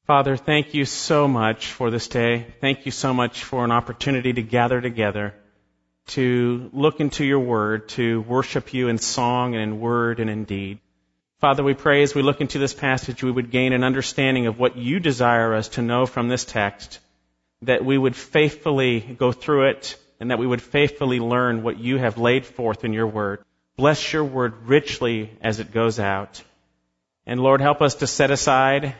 Father, thank you so much for this day. Thank you so much for an opportunity to gather together, to look into your word, to worship you in song and in word and in deed. Father, we pray as we look into this passage, we would gain an understanding of what you desire us to know from this text, that we would faithfully go through it, and that we would faithfully learn what you have laid forth in your word. Bless your word richly as it goes out. And Lord, help us to set aside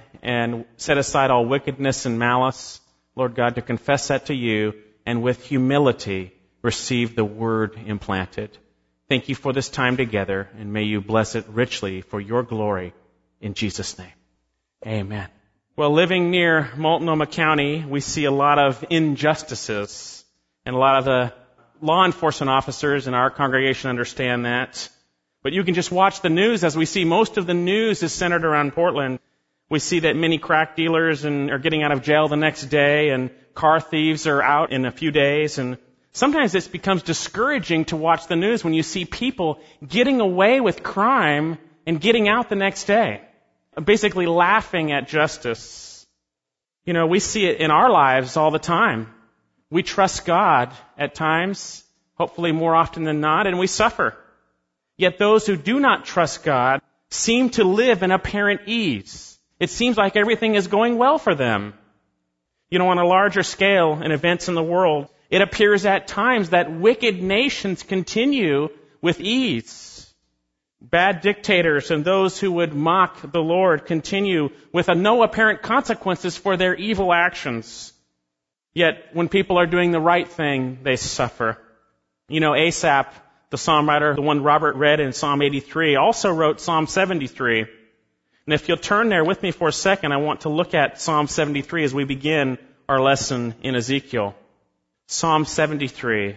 all wickedness and malice, Lord God, to confess that to you, and with humility receive the word implanted. Thank you for this time together, and may you bless it richly for your glory. In Jesus' name, amen. Well, living near Multnomah County, we see a lot of injustices, and a lot of the law enforcement officers in our congregation understand that. But you can just watch the news, as we see most of the news is centered around Portland. We see that many crack dealers are getting out of jail the next day, and car thieves are out in a few days. And sometimes this becomes discouraging to watch the news when you see people getting away with crime and getting out the next day, basically laughing at justice. You know, we see it in our lives all the time. We trust God at times, hopefully more often than not, and we suffer. Yet those who do not trust God seem to live in apparent ease. It seems like everything is going well for them. You know, on a larger scale in events in the world, it appears at times that wicked nations continue with ease. Bad dictators and those who would mock the Lord continue with no apparent consequences for their evil actions. Yet when people are doing the right thing, they suffer. You know, Asaph, the psalm writer, the one Robert read in Psalm 83, also wrote Psalm 73. And if you'll turn there with me for a second, I want to look at Psalm 73 as we begin our lesson in Ezekiel. Psalm 73,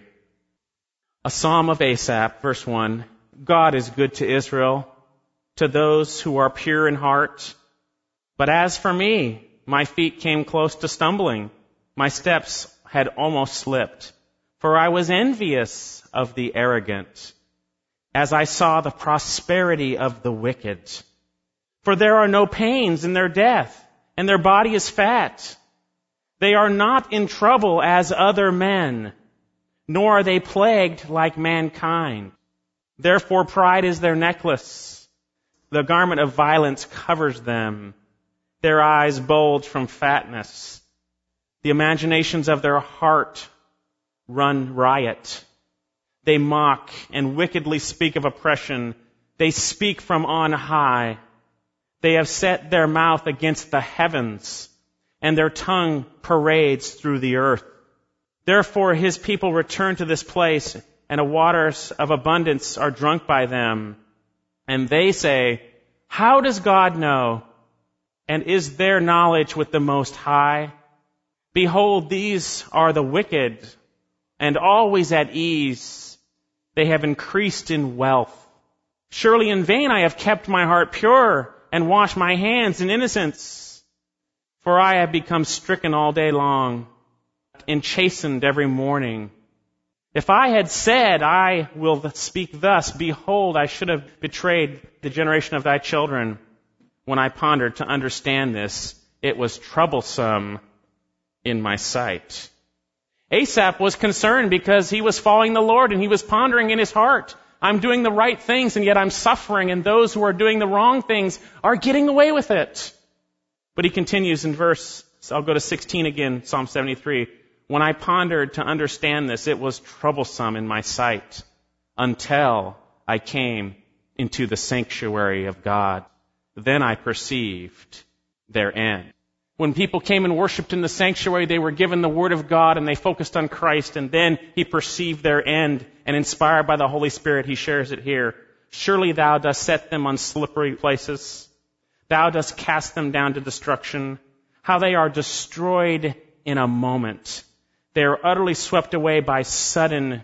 a psalm of Asaph, verse 1. God is good to Israel, to those who are pure in heart. But as for me, my feet came close to stumbling. My steps had almost slipped. For I was envious of the arrogant, as I saw the prosperity of the wicked. For there are no pains in their death, and their body is fat. They are not in trouble as other men, nor are they plagued like mankind. Therefore pride is their necklace. The garment of violence covers them. Their eyes bulge from fatness. The imaginations of their heart run riot. They mock and wickedly speak of oppression. They speak from on high. They have set their mouth against the heavens, and their tongue parades through the earth. Therefore his people return to this place, and the waters of abundance are drunk by them. And they say, how does God know? And is there knowledge with the Most High? Behold, these are the wicked, and always at ease. They have increased in wealth. Surely in vain I have kept my heart pure and washed my hands in innocence. For I have become stricken all day long and chastened every morning. If I had said, I will speak thus, behold, I should have betrayed the generation of thy children. When I pondered to understand this, it was troublesome in my sight. Asaph was concerned because he was following the Lord, and he was pondering in his heart, I'm doing the right things and yet I'm suffering, and those who are doing the wrong things are getting away with it. But he continues in I'll go to 16 again, Psalm 73. When I pondered to understand this, it was troublesome in my sight until I came into the sanctuary of God. Then I perceived their end. When people came and worshiped in the sanctuary, they were given the Word of God and they focused on Christ, and then he perceived their end, and inspired by the Holy Spirit, he shares it here. Surely thou dost set them on slippery places. Thou dost cast them down to destruction. How they are destroyed in a moment. They are utterly swept away by sudden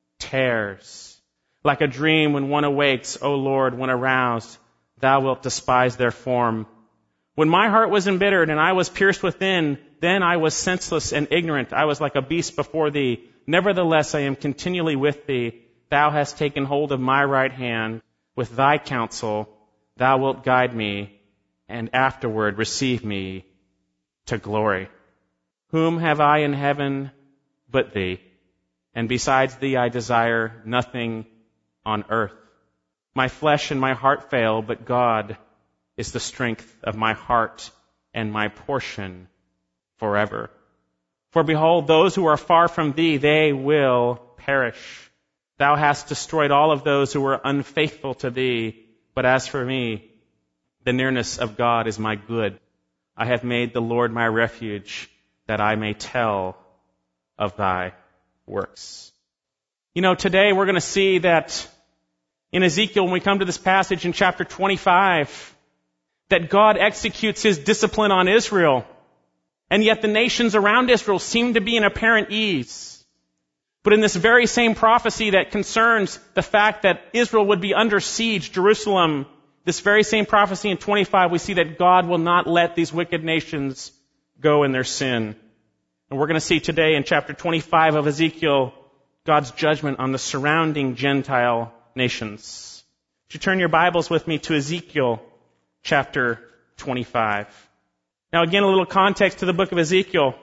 tears. Like a dream when one awakes, O Lord, when aroused, thou wilt despise their form. When my heart was embittered and I was pierced within, then I was senseless and ignorant. I was like a beast before thee. Nevertheless, I am continually with thee. Thou hast taken hold of my right hand. With thy counsel, thou wilt guide me, and afterward receive me to glory. Whom have I in heaven but thee? And besides thee I desire nothing on earth. My flesh and my heart fail, but God is the strength of my heart and my portion forever. For behold, those who are far from thee, they will perish. Thou hast destroyed all of those who were unfaithful to thee. But as for me, the nearness of God is my good. I have made the Lord my refuge, that I may tell of thy works. You know, today we're going to see that in Ezekiel, when we come to this passage in chapter 25, that God executes his discipline on Israel. And yet the nations around Israel seem to be in apparent ease. But in this very same prophecy that concerns the fact that Israel would be under siege, Jerusalem, this very same prophecy in 25, we see that God will not let these wicked nations go in their sin. And we're going to see today in chapter 25 of Ezekiel, God's judgment on the surrounding Gentile nations. Would you turn your Bibles with me to Ezekiel chapter 25. Now again, a little context to the book of Ezekiel.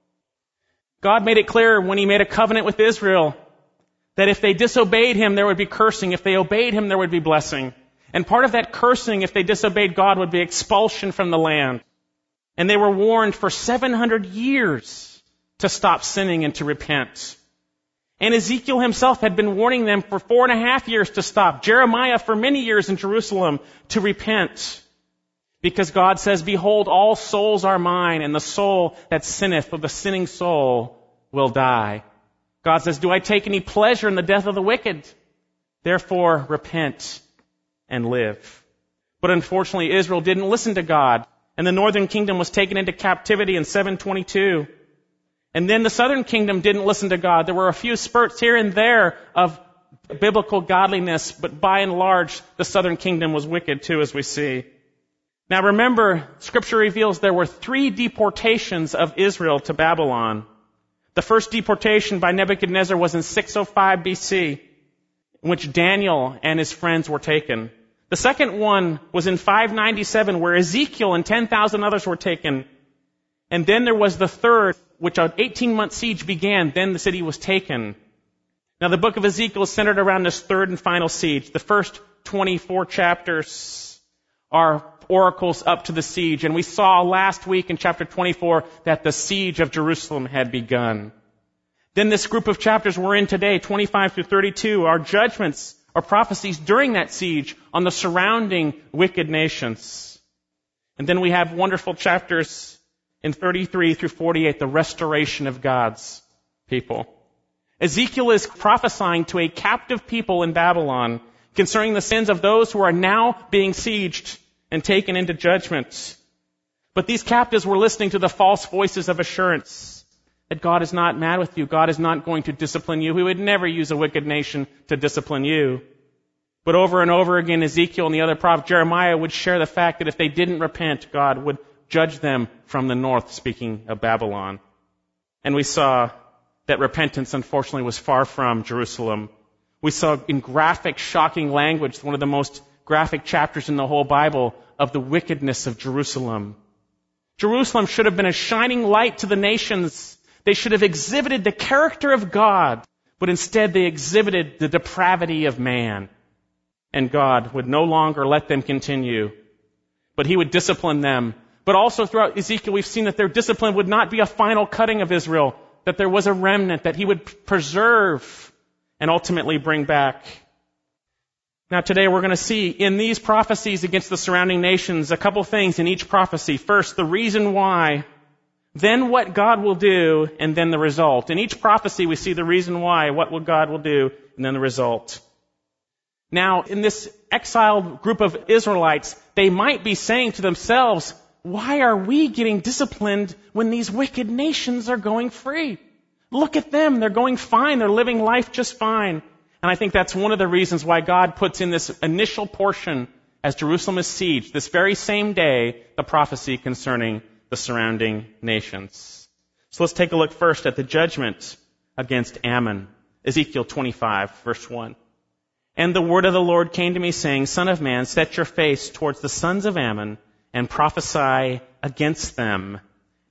God made it clear when he made a covenant with Israel that if they disobeyed him, there would be cursing. If they obeyed him, there would be blessing. And part of that cursing, if they disobeyed God, would be expulsion from the land. And they were warned for 700 years to stop sinning and to repent. And Ezekiel himself had been warning them for 4.5 years to stop. Jeremiah for many years in Jerusalem to repent. Because God says, behold, all souls are mine, and the soul that sinneth, or the sinning soul, will die. God says, do I take any pleasure in the death of the wicked? Therefore, repent and live. But unfortunately, Israel didn't listen to God, and the northern kingdom was taken into captivity in 722. And then the southern kingdom didn't listen to God. There were a few spurts here and there of biblical godliness, but by and large, the southern kingdom was wicked too, as we see. Now remember, Scripture reveals there were 3 deportations of Israel to Babylon. The first deportation by Nebuchadnezzar was in 605 BC, in which Daniel and his friends were taken. The second one was in 597, where Ezekiel and 10,000 others were taken. And then there was the third, which an 18-month siege began, then the city was taken. Now the book of Ezekiel is centered around this third and final siege. The first 24 chapters are oracles up to the siege. And we saw last week in chapter 24 that the siege of Jerusalem had begun. Then this group of chapters we're in today, 25 through 32, are judgments or prophecies during that siege on the surrounding wicked nations. And then we have wonderful chapters in 33 through 48, the restoration of God's people. Ezekiel is prophesying to a captive people in Babylon concerning the sins of those who are now being sieged and taken into judgment. But these captives were listening to the false voices of assurance that God is not mad with you. God is not going to discipline you. He would never use a wicked nation to discipline you. But over and over again, Ezekiel and the other prophet Jeremiah would share the fact that if they didn't repent, God would judge them from the north, speaking of Babylon. And we saw that repentance, unfortunately, was far from Jerusalem. We saw in graphic, shocking language, one of the most graphic chapters in the whole Bible, of the wickedness of Jerusalem. Jerusalem should have been a shining light to the nations. They should have exhibited the character of God, but instead they exhibited the depravity of man. And God would no longer let them continue, but he would discipline them. But also throughout Ezekiel, we've seen that their discipline would not be a final cutting of Israel, that there was a remnant that he would preserve and ultimately bring back. Now today we're going to see in these prophecies against the surrounding nations a couple things in each prophecy. First, the reason why, then what God will do, and then the result. In each prophecy we see the reason why, what God will do, and then the result. Now, in this exiled group of Israelites, they might be saying to themselves, why are we getting disciplined when these wicked nations are going free? Look at them. They're going fine. They're living life just fine. And I think that's one of the reasons why God puts in this initial portion as Jerusalem is sieged, this very same day, the prophecy concerning the surrounding nations. So let's take a look first at the judgment against Ammon. Ezekiel 25, verse 1. And the word of the Lord came to me, saying, Son of man, set your face towards the sons of Ammon, and prophesy against them,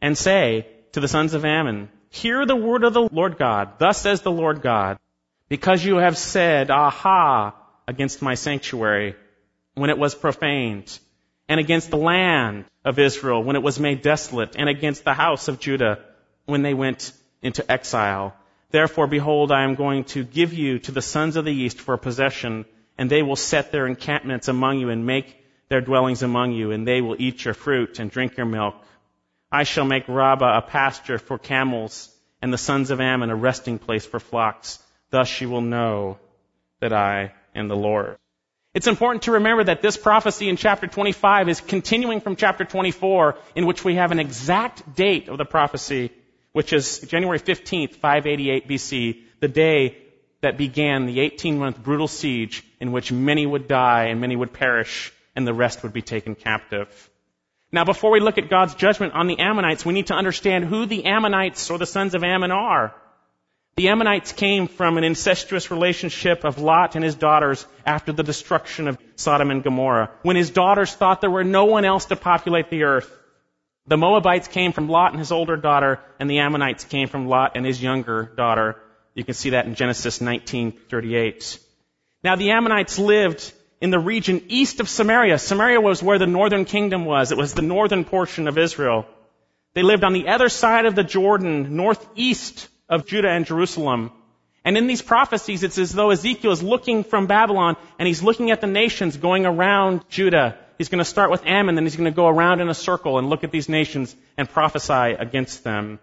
and say to the sons of Ammon, hear the word of the Lord God. Thus says the Lord God, because you have said, aha, against my sanctuary when it was profaned, and against the land of Israel when it was made desolate, and against the house of Judah when they went into exile. Therefore, behold, I am going to give you to the sons of the east for a possession, and they will set their encampments among you and make their dwellings among you, and they will eat your fruit and drink your milk. I shall make Rabbah a pasture for camels, and the sons of Ammon a resting place for flocks. Thus you will know that I am the Lord. It's important to remember that this prophecy in chapter 25 is continuing from chapter 24, in which we have an exact date of the prophecy, which is January 15th, 588 BC, the day that began the 18-month brutal siege in which many would die and many would perish, and the rest would be taken captive. Now, before we look at God's judgment on the Ammonites, we need to understand who the Ammonites or the sons of Ammon are. The Ammonites came from an incestuous relationship of Lot and his daughters after the destruction of Sodom and Gomorrah, when his daughters thought there were no one else to populate the earth. The Moabites came from Lot and his older daughter, and the Ammonites came from Lot and his younger daughter. You can see that in Genesis 19:38. Now, the Ammonites lived in the region east of Samaria. Samaria was where the northern kingdom was. It was the northern portion of Israel. They lived on the other side of the Jordan, northeast of Judah and Jerusalem. And in these prophecies, it's as though Ezekiel is looking from Babylon, and he's looking at the nations going around Judah. He's going to start with Ammon, then he's going to go around in a circle and look at these nations and prophesy against them.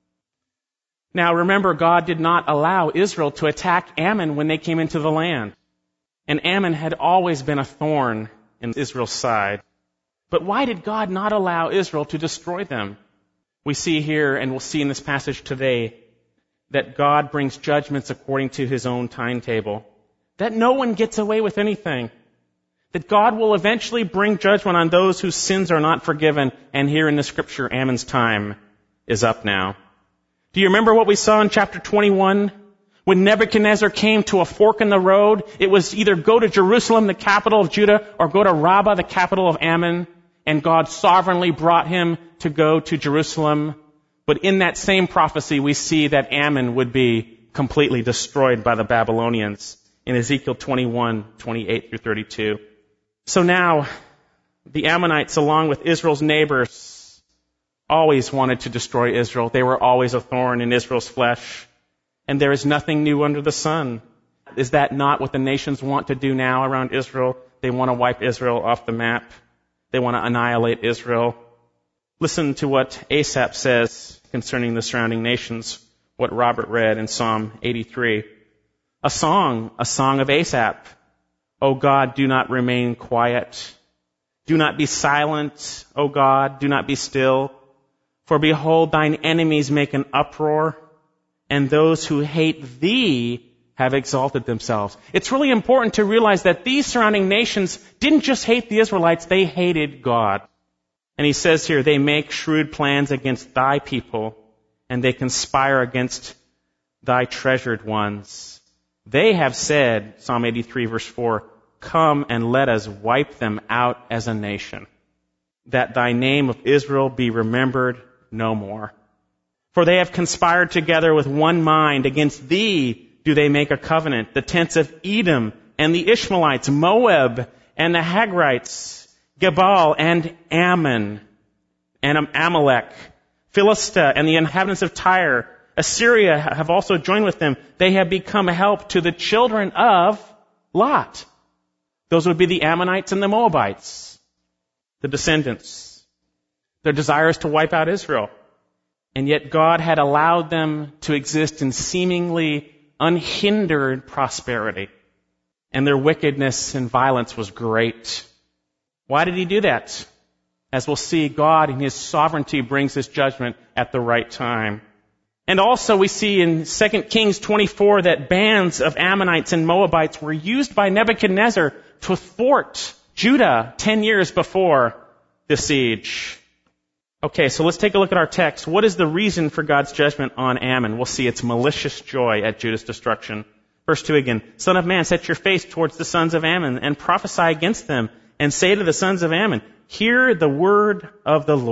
Now, remember, God did not allow Israel to attack Ammon when they came into the land. And Ammon had always been a thorn in Israel's side. But why did God not allow Israel to destroy them? We see here, and we'll see in this passage today, that God brings judgments according to his own timetable. That no one gets away with anything. That God will eventually bring judgment on those whose sins are not forgiven. And here in the scripture, Ammon's time is up now. Do you remember what we saw in chapter 21? When Nebuchadnezzar came to a fork in the road, it was either go to Jerusalem, the capital of Judah, or go to Rabbah, the capital of Ammon. And God sovereignly brought him to go to Jerusalem. But in that same prophecy, we see that Ammon would be completely destroyed by the Babylonians in Ezekiel 21:28 through 32. So now, the Ammonites, along with Israel's neighbors, always wanted to destroy Israel. They were always a thorn in Israel's flesh. And there is nothing new under the sun. Is that not what the nations want to do now around Israel? They want to wipe Israel off the map. They want to annihilate Israel. Listen to what Asaph says concerning the surrounding nations, what Robert read in Psalm 83. A song of Asaph. O God, do not remain quiet. Do not be silent, O God, do not be still. For behold, thine enemies make an uproar, and those who hate thee have exalted themselves. It's really important to realize that these surrounding nations didn't just hate the Israelites, they hated God. And he says here, they make shrewd plans against thy people, and they conspire against thy treasured ones. They have said, Psalm 83 verse 4, come and let us wipe them out as a nation, that thy name of Israel be remembered no more. For they have conspired together with one mind. Against thee do they make a covenant. The tents of Edom and the Ishmaelites, Moab and the Hagrites, Gebal and Ammon and Amalek, Philistia and the inhabitants of Tyre, Assyria have also joined with them. They have become a help to the children of Lot. Those would be the Ammonites and the Moabites, the descendants. Their desire is to wipe out Israel. And yet God had allowed them to exist in seemingly unhindered prosperity. And their wickedness and violence was great. Why did he do that? As we'll see, God in his sovereignty brings his judgment at the right time. And also we see in 2 Kings 24 that bands of Ammonites and Moabites were used by Nebuchadnezzar to thwart Judah 10 years before the siege. Okay, so let's take a look at our text. What is the reason for God's judgment on Ammon? We'll see it's malicious joy at Judah's destruction. Verse 2 again. Son of man, set your face towards the sons of Ammon and prophesy against them and say to the sons of Ammon, hear the word of the Lord.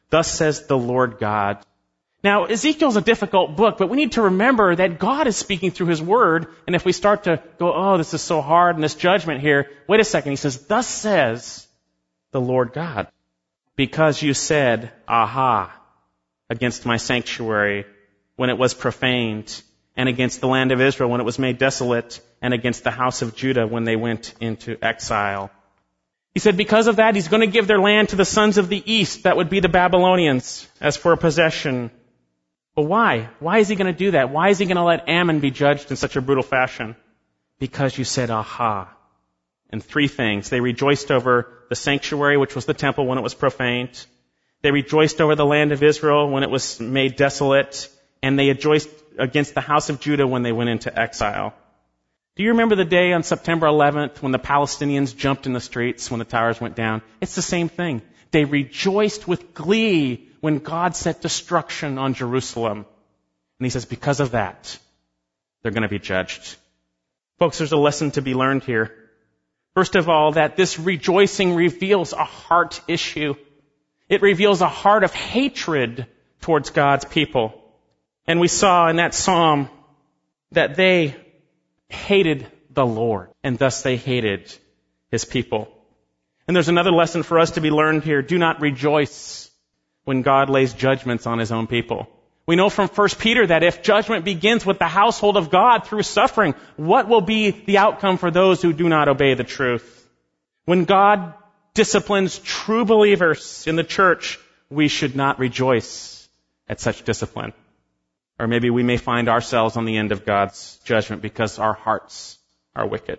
Thus says the Lord God. Now, Ezekiel's a difficult book, but we need to remember that God is speaking through His Word, and if we start to go, oh, this is so hard, and this judgment here, wait a second, He says, thus says the Lord God, because you said, aha, against my sanctuary when it was profaned, and against the land of Israel when it was made desolate, and against the house of Judah when they went into exile. He said because of that, He's going to give their land to the sons of the east, that would be the Babylonians, as for a possession. But why? Why is He going to do that? Why is He going to let Ammon be judged in such a brutal fashion? Because you said, aha. And three things. They rejoiced over the sanctuary, which was the temple, when it was profaned. They rejoiced over the land of Israel when it was made desolate. And they rejoiced against the house of Judah when they went into exile. Do you remember the day on September 11th when the Palestinians jumped in the streets when the towers went down? It's the same thing. They rejoiced with glee when God set destruction on Jerusalem. And He says, because of that, they're going to be judged. Folks, there's a lesson to be learned here. First of all, that this rejoicing reveals a heart issue. It reveals a heart of hatred towards God's people. And we saw in that psalm that they hated the Lord, and thus they hated His people. And there's another lesson for us to be learned here. Do not rejoice when God lays judgments on His own people. We know from 1 Peter that if judgment begins with the household of God through suffering, what will be the outcome for those who do not obey the truth? When God disciplines true believers in the church, we should not rejoice at such discipline. Or maybe we may find ourselves on the end of God's judgment because our hearts are wicked.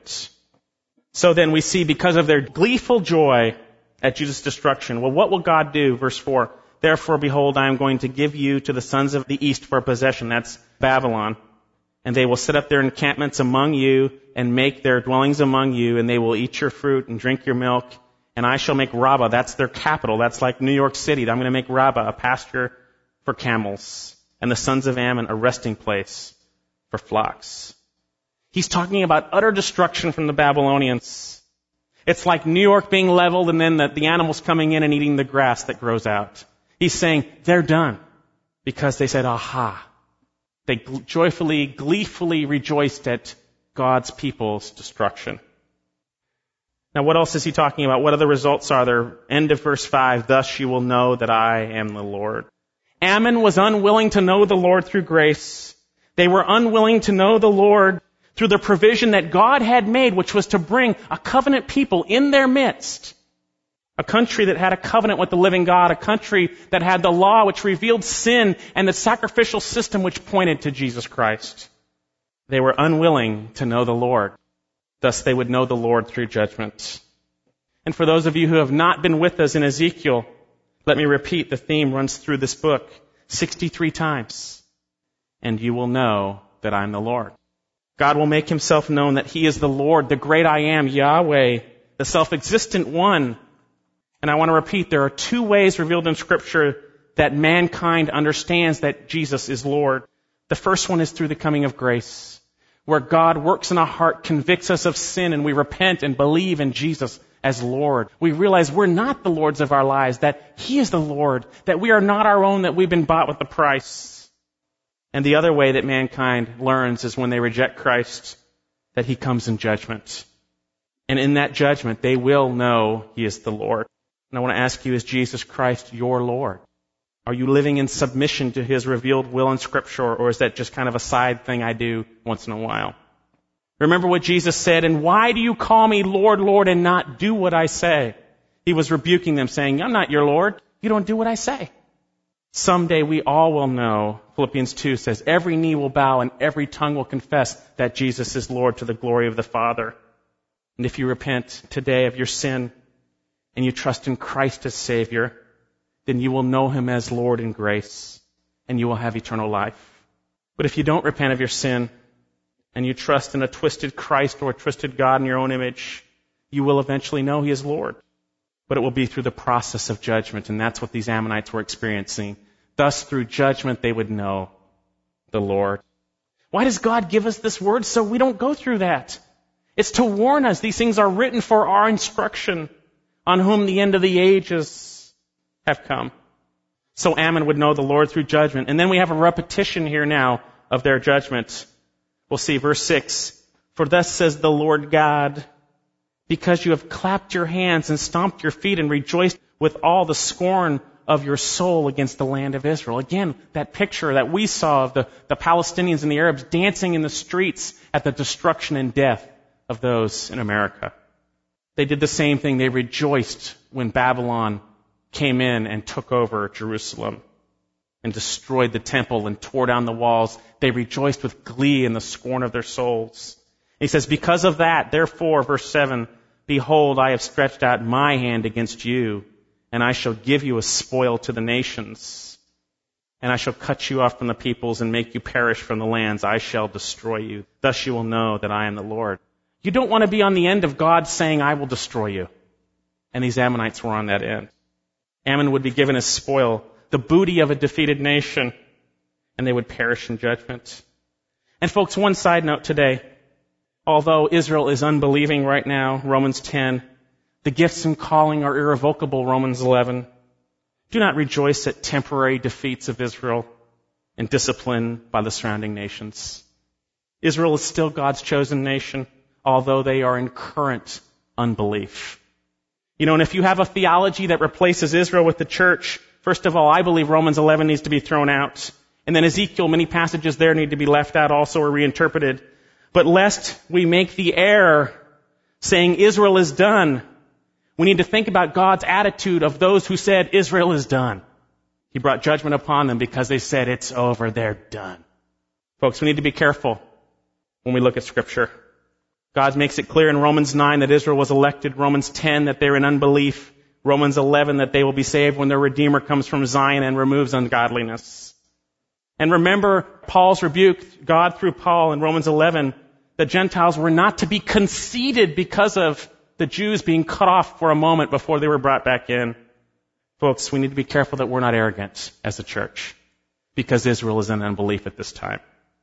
So then we see because of their gleeful joy at Jesus' destruction, well, what will God do? Verse 4, therefore, behold, I am going to give you to the sons of the east for a possession. That's Babylon. And they will set up their encampments among you and make their dwellings among you, and they will eat your fruit and drink your milk. And I shall make Rabbah, that's their capital. That's like New York City. I'm going to make Rabbah a pasture for camels, and the sons of Ammon a resting place for flocks. He's talking about utter destruction from the Babylonians. It's like New York being leveled and then the animals coming in and eating the grass that grows out. He's saying they're done because they said, aha. They joyfully, gleefully rejoiced at God's people's destruction. Now what else is he talking about? What other results are there? End of verse 5, thus you will know that I am the Lord. Ammon was unwilling to know the Lord through grace. They were unwilling to know the Lord through the provision that God had made, which was to bring a covenant people in their midst. A country that had a covenant with the living God, a country that had the law which revealed sin and the sacrificial system which pointed to Jesus Christ. They were unwilling to know the Lord. Thus they would know the Lord through judgment. And for those of you who have not been with us in Ezekiel, let me repeat, the theme runs through this book 63 times. And you will know that I'm the Lord. God will make Himself known that He is the Lord, the great I am, Yahweh, the self-existent one. And I want to repeat, there are two ways revealed in Scripture that mankind understands that Jesus is Lord. The first one is through the coming of grace, where God works in our heart, convicts us of sin, and we repent and believe in Jesus as Lord. We realize we're not the lords of our lives, that He is the Lord, that we are not our own, that we've been bought with a price. And the other way that mankind learns is when they reject Christ, that He comes in judgment. And in that judgment, they will know He is the Lord. And I want to ask you, is Jesus Christ your Lord? Are you living in submission to His revealed will in Scripture, or is that just kind of a side thing I do once in a while? Remember what Jesus said, and why do you call me Lord, Lord, and not do what I say? He was rebuking them, saying, I'm not your Lord. You don't do what I say. Someday we all will know, Philippians 2 says, every knee will bow and every tongue will confess that Jesus is Lord to the glory of the Father. And if you repent today of your sin and you trust in Christ as Savior, then you will know Him as Lord in grace and you will have eternal life. But if you don't repent of your sin and you trust in a twisted Christ or a twisted God in your own image, you will eventually know He is Lord. But it will be through the process of judgment, and that's what these Ammonites were experiencing. Thus, through judgment, they would know the Lord. Why does God give us this word? So we don't go through that. It's to warn us. These things are written for our instruction, on whom the end of the ages have come. So Ammon would know the Lord through judgment. And then we have a repetition here now of their judgment. We'll see verse 6. For thus says the Lord God, because you have clapped your hands and stomped your feet and rejoiced with all the scorn of your soul against the land of Israel. Again, that picture that we saw of the Palestinians and the Arabs dancing in the streets at the destruction and death of those in America. They did the same thing. They rejoiced when Babylon came in and took over Jerusalem and destroyed the temple and tore down the walls. They rejoiced with glee in the scorn of their souls. He says, because of that, therefore, verse 7, behold, I have stretched out my hand against you, and I shall give you a spoil to the nations. And I shall cut you off from the peoples and make you perish from the lands. I shall destroy you. Thus you will know that I am the Lord. You don't want to be on the end of God saying, I will destroy you. And these Ammonites were on that end. Ammon would be given as spoil, the booty of a defeated nation, and they would perish in judgment. And folks, one side note today. Although Israel is unbelieving right now, Romans 10, the gifts and calling are irrevocable, Romans 11. Do not rejoice at temporary defeats of Israel and discipline by the surrounding nations. Israel is still God's chosen nation, although they are in current unbelief. You know, and if you have a theology that replaces Israel with the church, first of all, I believe Romans 11 needs to be thrown out. And then Ezekiel, many passages there need to be left out also or reinterpreted. But lest we make the error saying Israel is done, we need to think about God's attitude of those who said Israel is done. He brought judgment upon them because they said it's over, they're done. Folks, we need to be careful when we look at Scripture. God makes it clear in Romans 9 that Israel was elected, Romans 10 that they're in unbelief, Romans 11 that they will be saved when their Redeemer comes from Zion and removes ungodliness. And remember Paul's rebuke, God through Paul in Romans 11, the Gentiles were not to be conceited because of the Jews being cut off for a moment before they were brought back in. Folks, we need to be careful that we're not arrogant as a church because Israel is in unbelief at this time.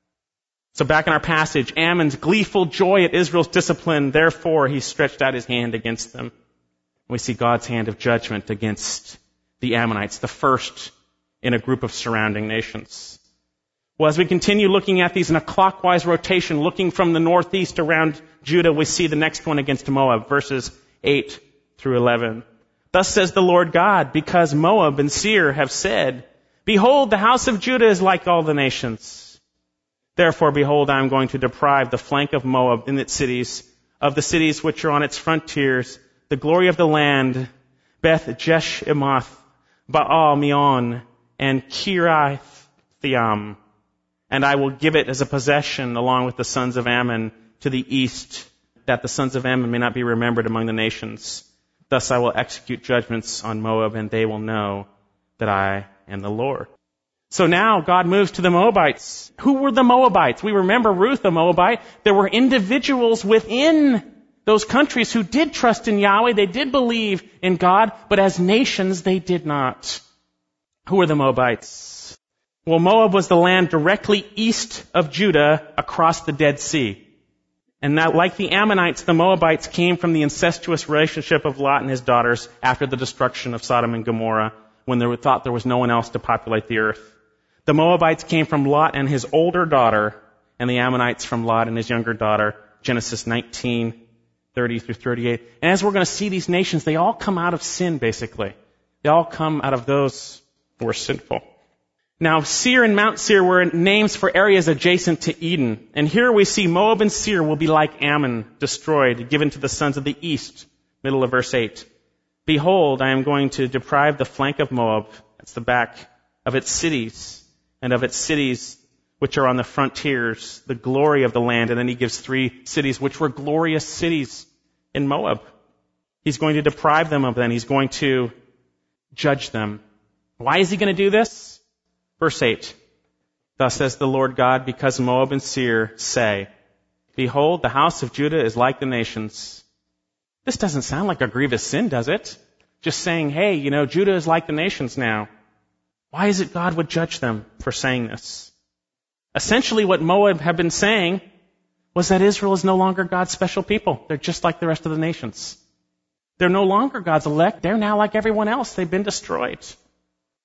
So back in our passage, Ammon's gleeful joy at Israel's discipline, therefore he stretched out his hand against them. We see God's hand of judgment against the Ammonites, the first in a group of surrounding nations. Well, as we continue looking at these in a clockwise rotation, looking from the northeast around Judah, we see the next one against Moab, verses 8 through 11. Thus says the Lord God, because Moab and Seir have said, behold, the house of Judah is like all the nations. Therefore, behold, I am going to deprive the flank of Moab in its cities, of the cities which are on its frontiers, the glory of the land, Beth Jeshimoth, Baal Meon, and Kiriath-Theam. And I will give it as a possession along with the sons of Ammon to the east, that the sons of Ammon may not be remembered among the nations. Thus I will execute judgments on Moab, and they will know that I am the Lord. So now God moves to the Moabites. Who were the Moabites? We remember Ruth, a Moabite. There were individuals within those countries who did trust in Yahweh. They did believe in God, but as nations they did not. Who were the Moabites? Well, Moab was the land directly east of Judah across the Dead Sea. And that, like the Ammonites, the Moabites came from the incestuous relationship of Lot and his daughters after the destruction of Sodom and Gomorrah, when they thought there was no one else to populate the earth. The Moabites came from Lot and his older daughter, and the Ammonites from Lot and his younger daughter, Genesis 19, 30 through 38. And as we're going to see these nations, they all come out of sin, basically. They all come out of those who were sinful. Now, Seir and Mount Seir were names for areas adjacent to Eden. And here we see Moab and Seir will be like Ammon, destroyed, given to the sons of the east. Middle of verse 8. Behold, I am going to deprive the flank of Moab, that's the back, of its cities, and of its cities which are on the frontiers, the glory of the land. And then he gives 3 cities which were glorious cities in Moab. He's going to deprive them of them. He's going to judge them. Why is he going to do this? Verse 8, thus says the Lord God, because Moab and Seir say, behold, the house of Judah is like the nations. This doesn't sound like a grievous sin, does it? Just saying, hey, Judah is like the nations now. Why is it God would judge them for saying this? Essentially, what Moab had been saying was that Israel is no longer God's special people. They're just like the rest of the nations. They're no longer God's elect. They're now like everyone else. They've been destroyed.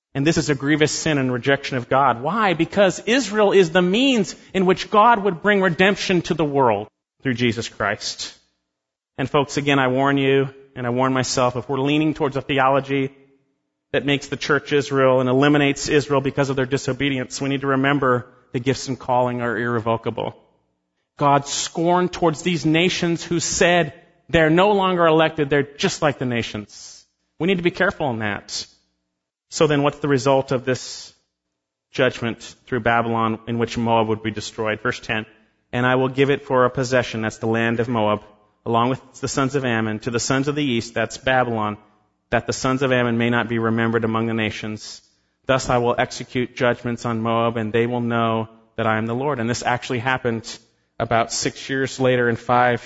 And this is a grievous sin and rejection of God. Why? Because Israel is the means in which God would bring redemption to the world through Jesus Christ. And folks, again, I warn you, and I warn myself, if we're leaning towards a theology that makes the church Israel and eliminates Israel because of their disobedience, we need to remember the gifts and calling are irrevocable. God's scorn towards these nations who said they're no longer elected, they're just like the nations. We need to be careful in that. So then what's the result of this judgment through Babylon in which Moab would be destroyed? Verse 10, and I will give it for a possession, that's the land of Moab, along with the sons of Ammon, to the sons of the east, that's Babylon, that the sons of Ammon may not be remembered among the nations. Thus I will execute judgments on Moab, and they will know that I am the Lord. And this actually happened about 6 years later in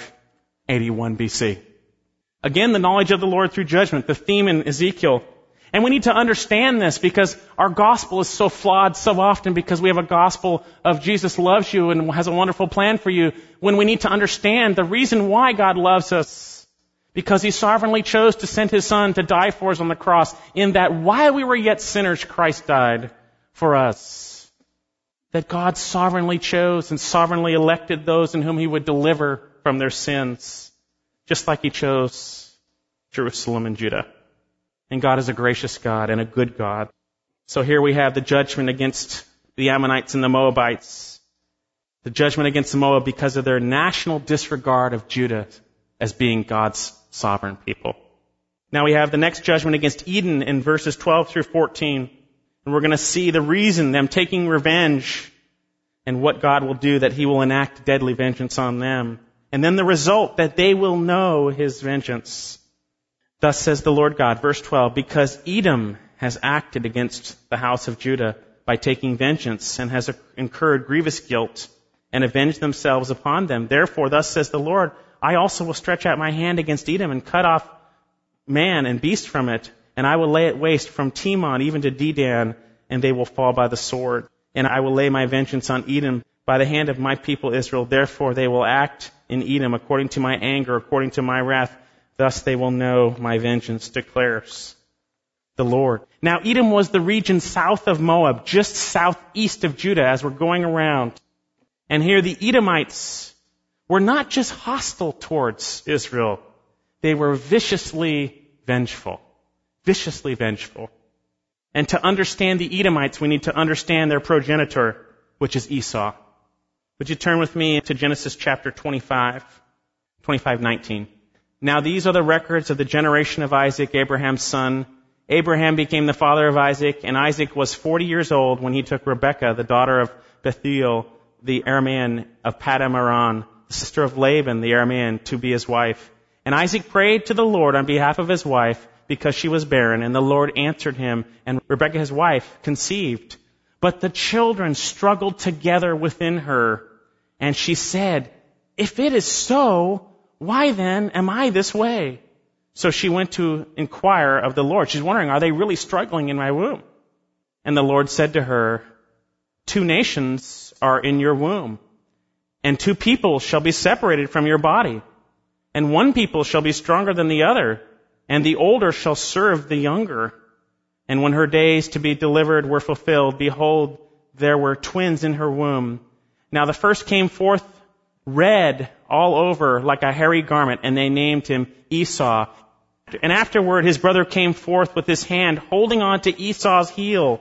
581 BC. Again, the knowledge of the Lord through judgment, the theme in Ezekiel. And we need to understand this because our gospel is so flawed so often because we have a gospel of Jesus loves you and has a wonderful plan for you, when we need to understand the reason why God loves us. Because He sovereignly chose to send His Son to die for us on the cross, in that while we were yet sinners, Christ died for us. That God sovereignly chose and sovereignly elected those in whom He would deliver from their sins, just like He chose Jerusalem and Judah. And God is a gracious God and a good God. So here we have the judgment against the Ammonites and the Moabites. The judgment against the Moab because of their national disregard of Judah as being God's sovereign people. Now we have the next judgment against Edom in verses 12 through 14. And we're going to see the reason, them taking revenge, and what God will do, that He will enact deadly vengeance on them. And then the result, that they will know His vengeance. Thus says the Lord God, verse 12, because Edom has acted against the house of Judah by taking vengeance, and has incurred grievous guilt, and avenged themselves upon them. Therefore, thus says the Lord, I also will stretch out my hand against Edom, and cut off man and beast from it, and I will lay it waste from Timon even to Dedan, and they will fall by the sword. And I will lay my vengeance on Edom by the hand of my people Israel. Therefore they will act in Edom according to my anger, according to my wrath. Thus they will know my vengeance, declares the Lord. Now Edom was the region south of Moab, just southeast of Judah as we're going around. And here the Edomites were not just hostile towards Israel. They were viciously vengeful. Viciously vengeful. And to understand the Edomites, we need to understand their progenitor, which is Esau. Would you turn with me to Genesis chapter 25:19. Now these are the records of the generation of Isaac, Abraham's son. Abraham became the father of Isaac, and Isaac was 40 years old when he took Rebekah, the daughter of Bethuel, the Aramean of Paddan Aram, the sister of Laban, the Aramean, to be his wife. And Isaac prayed to the Lord on behalf of his wife, because she was barren, and the Lord answered him, and Rebekah his wife conceived. But the children struggled together within her, and she said, if it is so, why then am I this way? So she went to inquire of the Lord. She's wondering, are they really struggling in my womb? And the Lord said to her, 2 nations are in your womb, and 2 people shall be separated from your body, and 1 people shall be stronger than the other, and the older shall serve the younger. And when her days to be delivered were fulfilled, behold, there were twins in her womb. Now the first came forth red all over like a hairy garment, and they named him Esau. And afterward his brother came forth with his hand holding on to Esau's heel.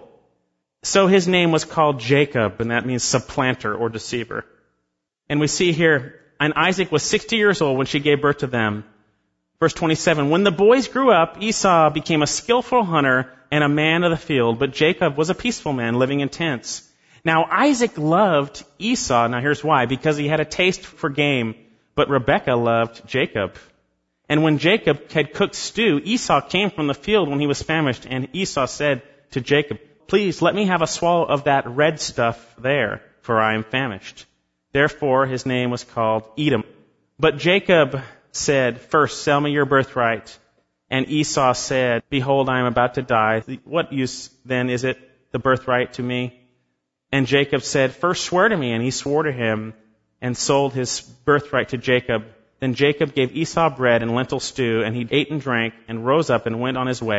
So his name was called Jacob, and that means supplanter or deceiver. And we see here, and Isaac was 60 years old when she gave birth to them. Verse 27, when the boys grew up, Esau became a skillful hunter and a man of the field, but Jacob was a peaceful man living in tents. Now Isaac loved Esau. Now here's why. Because he had a taste for game, but Rebekah loved Jacob. And when Jacob had cooked stew, Esau came from the field when he was famished, and Esau said to Jacob, please let me have a swallow of that red stuff there, for I am famished. Therefore his name was called Edom. But Jacob said, first, sell me your birthright. And Esau said, behold, I am about to die. What use then is it, the birthright, to me? And Jacob said, first swear to me. And he swore to him and sold his birthright to Jacob. Then Jacob gave Esau bread and lentil stew, and he ate and drank and rose up and went on his way.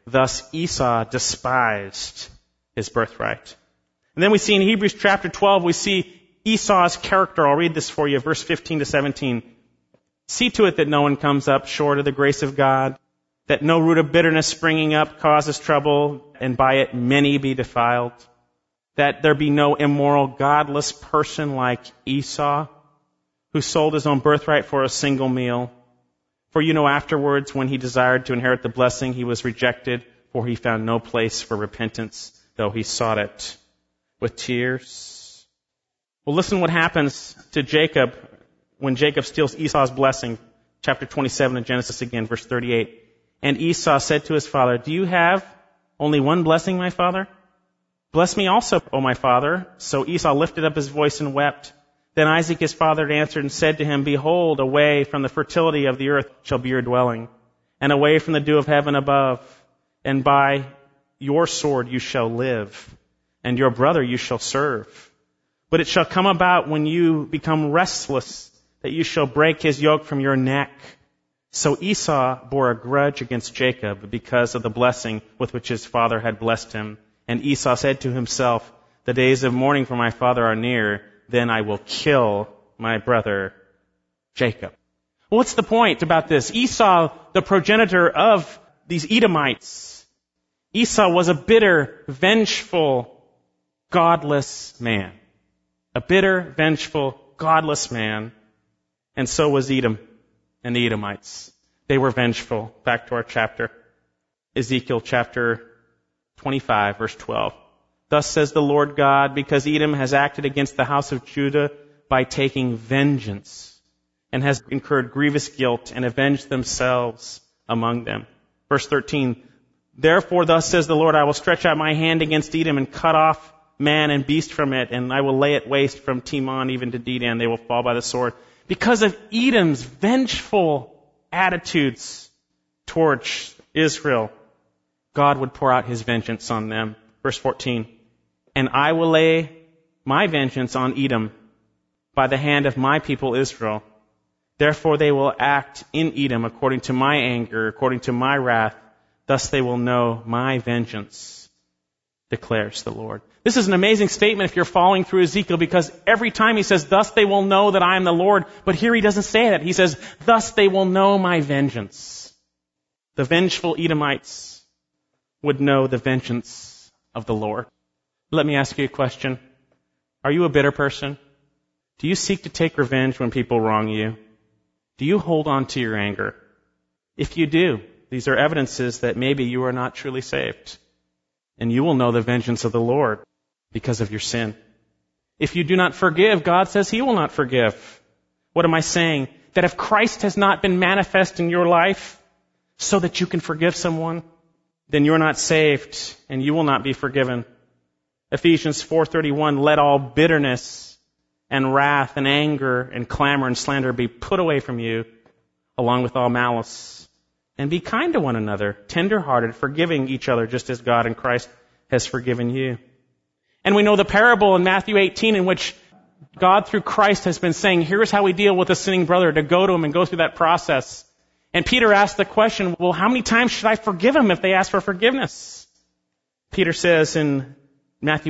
Thus Esau despised his birthright. And then we see in Hebrews chapter 12, we see Esau's character. I'll read this for you, verse 15 to 17. See to it that no one comes up short of the grace of God, that no root of bitterness springing up causes trouble, and by it many be defiled. That there be no immoral, godless person like Esau, who sold his own birthright for a single meal. For you know afterwards, when he desired to inherit the blessing, he was rejected, for he found no place for repentance, though he sought it with tears. Well, listen what happens to Jacob when Jacob steals Esau's blessing. Chapter 27 of Genesis again, verse 38. And Esau said to his father, do you have only one blessing, my father? Bless me also, O my father. So Esau lifted up his voice and wept. Then Isaac his father answered and said to him, behold, away from the fertility of the earth shall be your dwelling, and away from the dew of heaven above, and by your sword you shall live, and your brother you shall serve. But it shall come about when you become restless, that you shall break his yoke from your neck. So Esau bore a grudge against Jacob because of the blessing with which his father had blessed him. And Esau said to himself, the days of mourning for my father are near, then I will kill my brother Jacob. Well, what's the point about this? Esau, the progenitor of these Edomites, Esau was a bitter, vengeful, godless man. A bitter, vengeful, godless man. And so was Edom and the Edomites. They were vengeful. Back to our chapter. Ezekiel chapter 25, verse 12. Thus says the Lord God, because Edom has acted against the house of Judah by taking vengeance, and has incurred grievous guilt, and avenged themselves among them. Verse 13. Therefore thus says the Lord, I will stretch out my hand against Edom, and cut off man and beast from it, and I will lay it waste from Teman even to Dedan. They will fall by the sword. Because of Edom's vengeful attitudes towards Israel, God would pour out his vengeance on them. Verse 14. And I will lay my vengeance on Edom by the hand of my people Israel. Therefore they will act in Edom according to my anger, according to my wrath. Thus they will know my vengeance, declares the Lord. This is an amazing statement if you're following through Ezekiel, because every time he says, thus they will know that I am the Lord. But here he doesn't say that. He says, thus they will know my vengeance. The vengeful Edomites would know the vengeance of the Lord. Let me ask you a question. Are you a bitter person? Do you seek to take revenge when people wrong you? Do you hold on to your anger? If you do, these are evidences that maybe you are not truly saved. And you will know the vengeance of the Lord because of your sin. If you do not forgive, God says he will not forgive. What am I saying? That if Christ has not been manifest in your life so that you can forgive someone, then you're not saved and you will not be forgiven. Ephesians 4:31, let all bitterness and wrath and anger and clamor and slander be put away from you, along with all malice. And be kind to one another, tender-hearted, forgiving each other, just as God in Christ has forgiven you. And we know the parable in Matthew 18 in which God through Christ has been saying, here's how we deal with a sinning brother, to go to him and go through that process. And Peter asked the question, well, how many times should I forgive him if they ask for forgiveness? Peter says in Matthew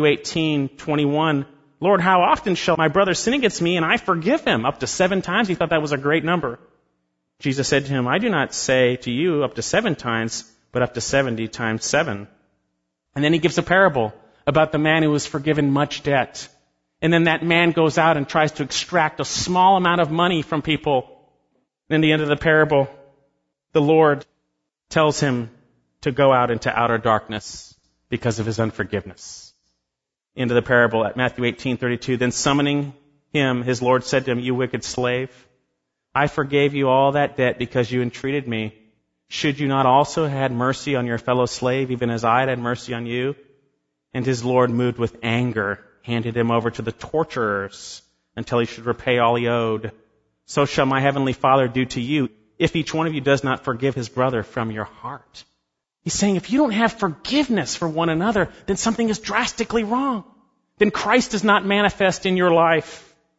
18:21, Lord, how often shall my brother sin against me and I forgive him? Up to 7 times. He thought that was a great number. Jesus said to him, I do not say to you up to 7 times, but up to 70 times 7. And then he gives a parable about the man who was forgiven much debt. And then that man goes out and tries to extract a small amount of money from people. In the end of the parable, the Lord tells him to go out into outer darkness because of his unforgiveness. Into the parable at Matthew 18:32, then summoning him, his Lord said to him, you wicked slave, I forgave you all that debt because you entreated me. Should you not also have had mercy on your fellow slave, even as I had mercy on you? And his Lord, moved with anger, handed him over to the torturers until he should repay all he owed. So shall my heavenly Father do to you, if each one of you does not forgive his brother from your heart. He's saying if you don't have forgiveness for one another, then something is drastically wrong. Then Christ is not manifest in your life.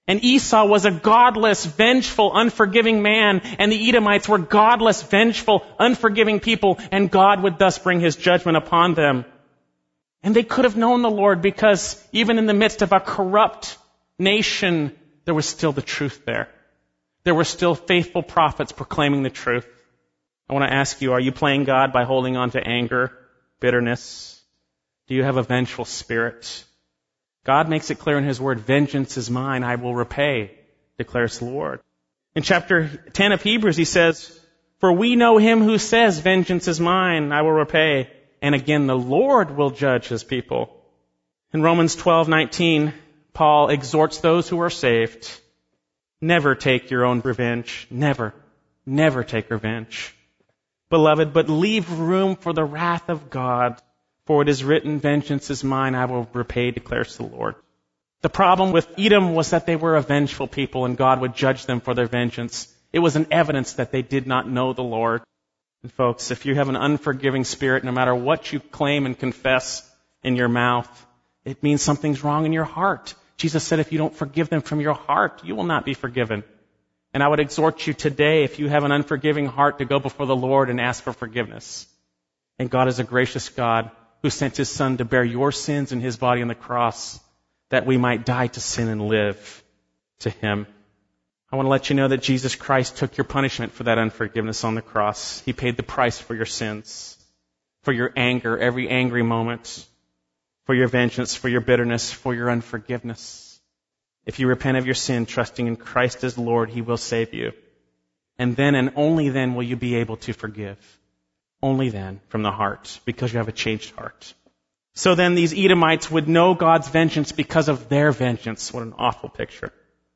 And Esau was a godless, vengeful, unforgiving man, and the Edomites were godless, vengeful, unforgiving people, and God would thus bring his judgment upon them. And they could have known the Lord because even in the midst of a corrupt nation, there was still the truth there. There were still faithful prophets proclaiming the truth. I want to ask you, are you playing God by holding on to anger, bitterness? Do you have a vengeful spirit? God makes it clear in his word, vengeance is mine, I will repay, declares the Lord. In chapter 10 of Hebrews, he says, for we know him who says, vengeance is mine, I will repay. And again, the Lord will judge his people. In Romans 12:19, Paul exhorts those who are saved, never take your own revenge. Never take revenge. Beloved, but leave room for the wrath of God. For it is written, vengeance is mine, I will repay, declares the Lord. The problem with Edom was that they were a vengeful people and God would judge them for their vengeance. It was an evidence that they did not know the Lord. And folks, if you have an unforgiving spirit, no matter what you claim and confess in your mouth, it means something's wrong in your heart. Jesus said if you don't forgive them from your heart, you will not be forgiven. And I would exhort you today, if you have an unforgiving heart, to go before the Lord and ask for forgiveness. And God is a gracious God who sent his Son to bear your sins in his body on the cross, that we might die to sin and live to him. I want to let you know that Jesus Christ took your punishment for that unforgiveness on the cross. He paid the price for your sins, for your anger, every angry moment, for your vengeance, for your bitterness, for your unforgiveness. If you repent of your sin, trusting in Christ as Lord, he will save you. And then and only then will you be able to forgive. Only then, from the heart, because you have a changed heart. So then these Edomites would know God's vengeance because of their vengeance. What an awful picture.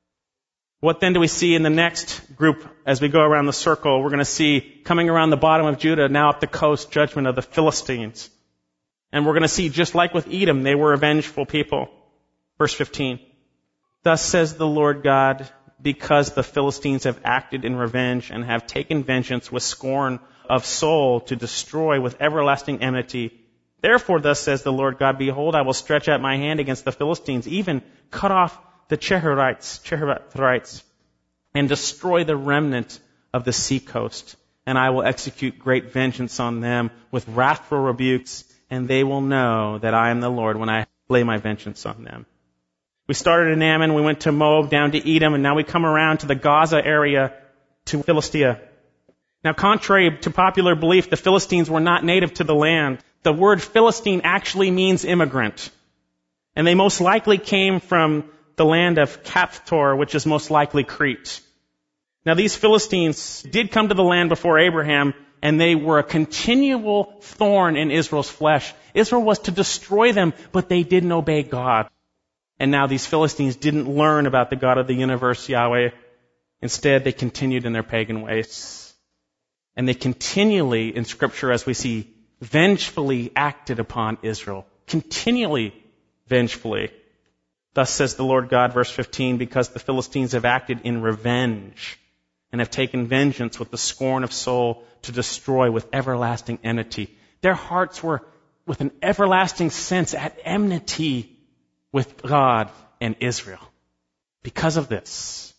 What then do we see in the next group as we go around the circle? We're going to see coming around the bottom of Judah, now up the coast, judgment of the Philistines. And we're going to see, just like with Edom, they were a vengeful people. Verse 15. Thus says the Lord God, because the Philistines have acted in revenge and have taken vengeance with scorn of soul to destroy with everlasting enmity. Therefore, thus says the Lord God, behold, I will stretch out my hand against the Philistines, even cut off the Cherethites, and destroy the remnant of the seacoast. And I will execute great vengeance on them with wrathful rebukes, and they will know that I am the Lord when I lay my vengeance on them. We started in Ammon, we went to Moab, down to Edom, and now we come around to the Gaza area, to Philistia. Now, contrary to popular belief, the Philistines were not native to the land. The word Philistine actually means immigrant. And they most likely came from the land of Caphtor, which is most likely Crete. Now, these Philistines did come to the land before Abraham, and they were a continual thorn in Israel's flesh. Israel was to destroy them, but they didn't obey God. And now these Philistines didn't learn about the God of the universe, Yahweh. Instead, they continued in their pagan ways. And they continually, in Scripture, as we see, vengefully acted upon Israel. Continually vengefully. Thus says the Lord God, verse 15, because the Philistines have acted in revenge and have taken vengeance with the scorn of soul to destroy with everlasting enmity. Their hearts were with an everlasting sense at enmity with God and Israel. Because of this,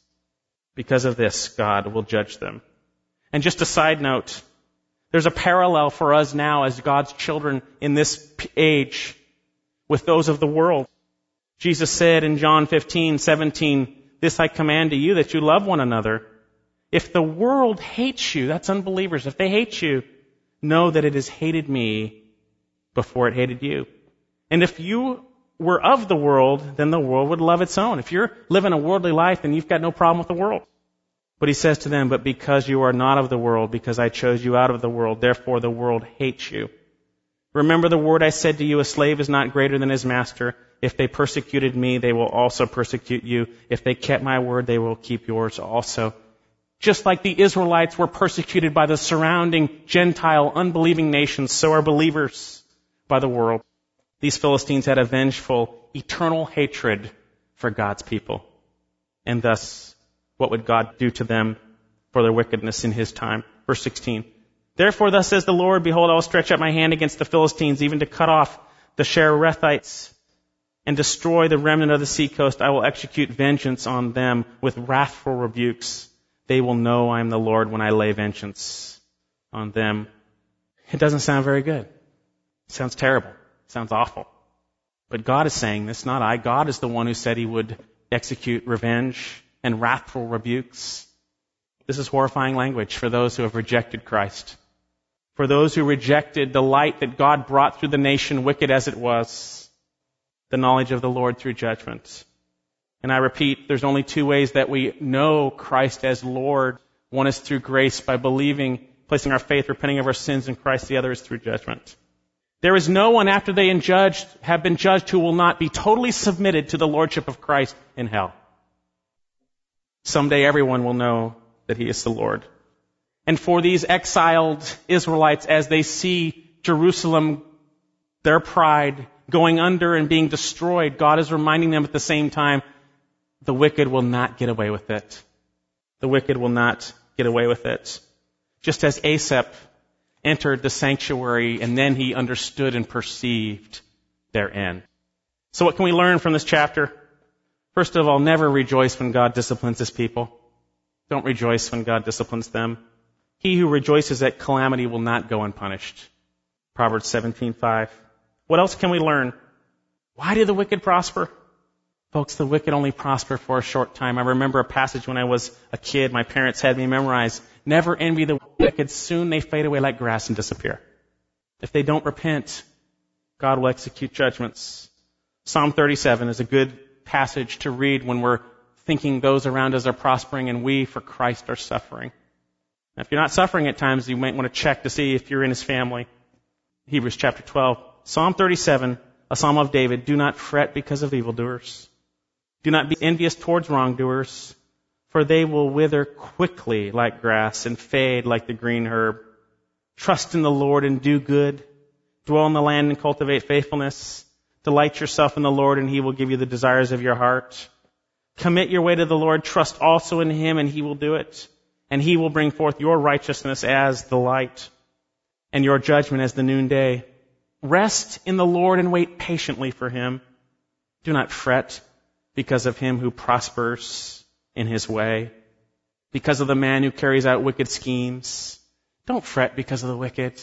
God will judge them. And just a side note, there's a parallel for us now as God's children in this age with those of the world. Jesus said in John 15:17, this I command to you, that you love one another. If the world hates you, that's unbelievers, if they hate you, know that it has hated me before it hated you. And if you were of the world, then the world would love its own. If you're living a worldly life, then you've got no problem with the world. But he says to them, but because you are not of the world, because I chose you out of the world, therefore the world hates you. Remember the word I said to you, a slave is not greater than his master. If they persecuted me, they will also persecute you. If they kept my word, they will keep yours also. Just like the Israelites were persecuted by the surrounding Gentile, unbelieving nations, so are believers by the world. These Philistines had a vengeful, eternal hatred for God's people. And thus, what would God do to them for their wickedness in his time? Verse 16. Therefore, thus says the Lord, behold, I will stretch out my hand against the Philistines, even to cut off the Cherethites and destroy the remnant of the seacoast. I will execute vengeance on them with wrathful rebukes. They will know I am the Lord when I lay vengeance on them. It doesn't sound very good. It sounds terrible. It sounds awful. But God is saying this, not I. God is the one who said he would execute revenge and wrathful rebukes. This is horrifying language for those who have rejected Christ. For those who rejected the light that God brought through the nation, wicked as it was, the knowledge of the Lord through judgment. And I repeat, there's only two ways that we know Christ as Lord. One is through grace by believing, placing our faith, repenting of our sins in Christ. The other is through judgment. There is no one after they have been judged who will not be totally submitted to the lordship of Christ in hell. Someday everyone will know that he is the Lord. And for these exiled Israelites, as they see Jerusalem, their pride, going under and being destroyed, God is reminding them at the same time, the wicked will not get away with it. The wicked will not get away with it. Just as Asaph entered the sanctuary and then he understood and perceived their end. So what can we learn from this chapter? First of all, never rejoice when God disciplines his people. Don't rejoice when God disciplines them. He who rejoices at calamity will not go unpunished. Proverbs 17:5. What else can we learn? Why do the wicked prosper? Folks, the wicked only prosper for a short time. I remember a passage when I was a kid. My parents had me memorize, never envy the wicked. Soon they fade away like grass and disappear. If they don't repent, God will execute judgments. Psalm 37 is a good passage to read when we're thinking those around us are prospering and we, for Christ, are suffering. Now, if you're not suffering at times, you might want to check to see if you're in his family. Hebrews chapter 12. Psalm 37, a psalm of David. Do not fret because of evildoers. Do not be envious towards wrongdoers, for they will wither quickly like grass and fade like the green herb. Trust in the Lord and do good. Dwell in the land and cultivate faithfulness. Delight yourself in the Lord and he will give you the desires of your heart. Commit your way to the Lord. Trust also in him and he will do it. And he will bring forth your righteousness as the light and your judgment as the noonday. Rest in the Lord and wait patiently for him. Do not fret because of him who prospers in his way, because of the man who carries out wicked schemes. Don't fret because of the wicked.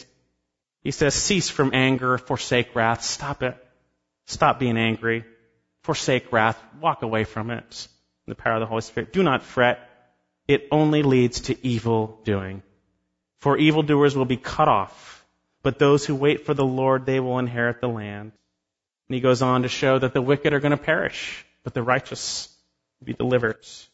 He says, cease from anger, forsake wrath. Stop it. Stop being angry. Forsake wrath. Walk away from it. In the power of the Holy Spirit. Do not fret. It only leads to evil doing. For evildoers will be cut off, but those who wait for the Lord, they will inherit the land. And he goes on to show that the wicked are going to perish, but the righteous will be delivered.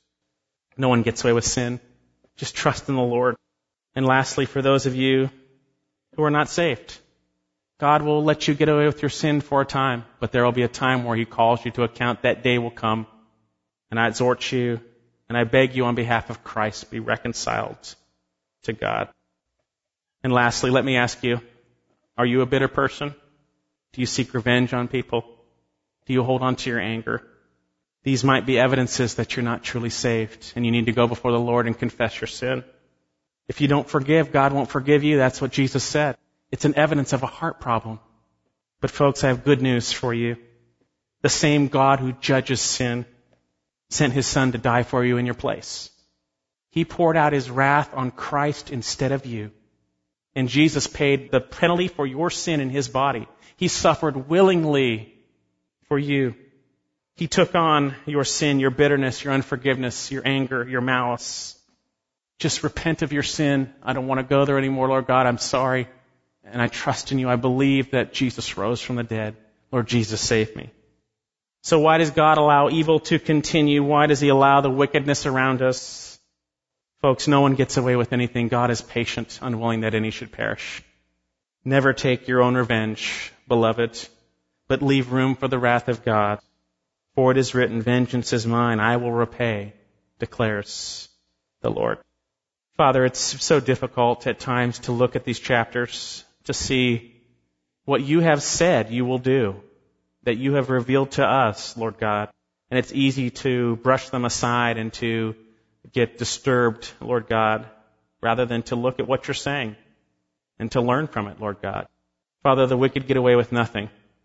No one gets away with sin. Just trust in the Lord. And lastly, for those of you who are not saved, God will let you get away with your sin for a time, but there will be a time where he calls you to account. That day will come. And I exhort you, and I beg you on behalf of Christ, be reconciled to God. And lastly, let me ask you, are you a bitter person? Do you seek revenge on people? Do you hold on to your anger? These might be evidences that you're not truly saved, and you need to go before the Lord and confess your sin. If you don't forgive, God won't forgive you. That's what Jesus said. It's an evidence of a heart problem. But folks, I have good news for you. The same God who judges sin sent his Son to die for you in your place. He poured out his wrath on Christ instead of you. And Jesus paid the penalty for your sin in his body. He suffered willingly for you. He took on your sin, your bitterness, your unforgiveness, your anger, your malice. Just repent of your sin. I don't want to go there anymore, Lord God. I'm sorry. And I trust in you. I believe that Jesus rose from the dead. Lord Jesus, save me. So why does God allow evil to continue? Why does he allow the wickedness around us? Folks, no one gets away with anything. God is patient, unwilling that any should perish. Never take your own revenge, beloved, but leave room for the wrath of God. For it is written, vengeance is mine, I will repay, declares the Lord. Father, it's so difficult at times to look at these chapters, to see what you have said you will do, that you have revealed to us, Lord God. And it's easy to brush them aside and to get disturbed, Lord God, rather than to look at what you're saying and to learn from it, Lord God. Father, the wicked get away with nothing.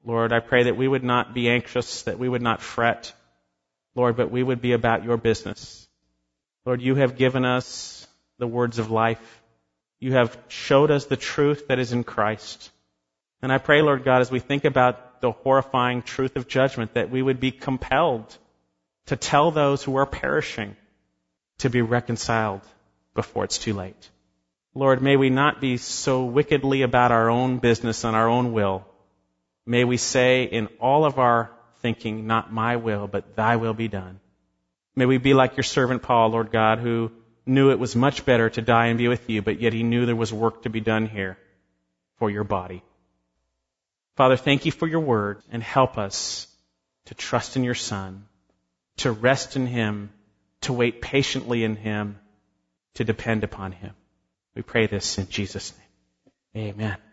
Lord, I pray that we would not be anxious, that we would not fret, Lord, but we would be about your business. Lord, you have given us the words of life. You have showed us the truth that is in Christ. And I pray, Lord God, as we think about the horrifying truth of judgment, that we would be compelled to tell those who are perishing to be reconciled before it's too late. Lord, may we not be so wickedly about our own business and our own will. May we say in all of our thinking, not my will, but thy will be done. May we be like your servant Paul, Lord God, who knew it was much better to die and be with you, but yet he knew there was work to be done here for your body. Father, thank you for your word, and help us to trust in your Son, to rest in him, to wait patiently in him, to depend upon him. We pray this in Jesus' name. Amen.